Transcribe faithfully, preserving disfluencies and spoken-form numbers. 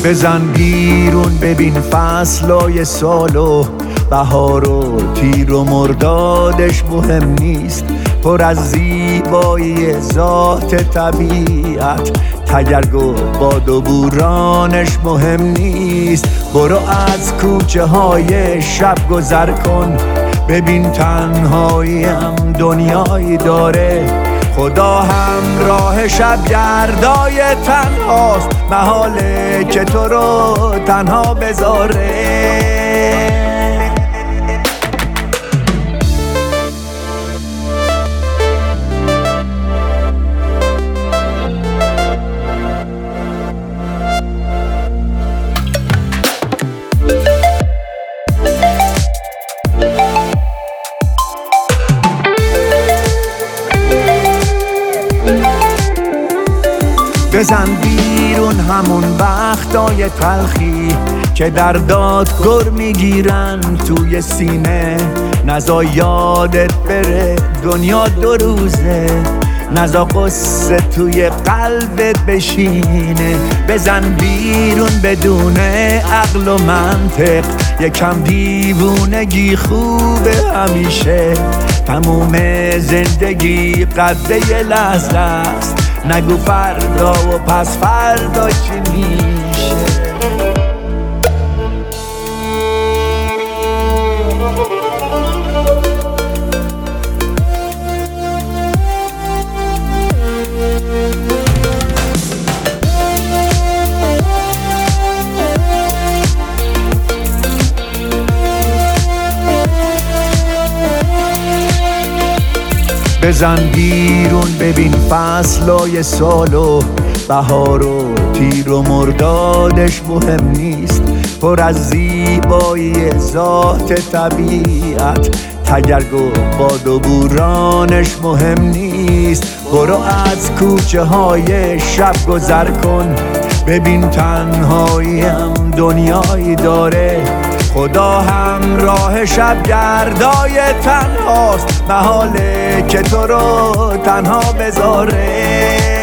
بزن بیرون ببین فصلای سال و بهار و تیر و مردادش مهم نیست، پر از زیبایی ذات طبیعت، تگرگ و باد و بورانش مهم نیست. برو از کوچه های شب گذر کن، ببین تنهاییم دنیایی داره، خدا هم راه شب گردای تنهاست، محاله که تو رو تنها بذاره. بزن بیرون همون وقتای تلخی که در دادگر میگیرن توی سینه، نزا یادت بره دنیا دو روزه، نزا قصه توی قلبت بشینه. بزن بیرون بدون عقل و منطق، یکم دیوونگی خوبه همیشه، تموم زندگی قدر یه لحظه است، نگو فردا و پس فردا چی میشه. بزن بیرون ببین فصلای سال و بهار و تیر و مردادش مهم نیست، پر از زیبایی ذات طبیعت، تگرگ و باد و بورانش مهم نیست. برو از کوچه های شب گذر کن، ببین تنهاییم دنیایی داره، خدا هم راه شب گردای تنهاست، محاله که تو رو تنها بذاره.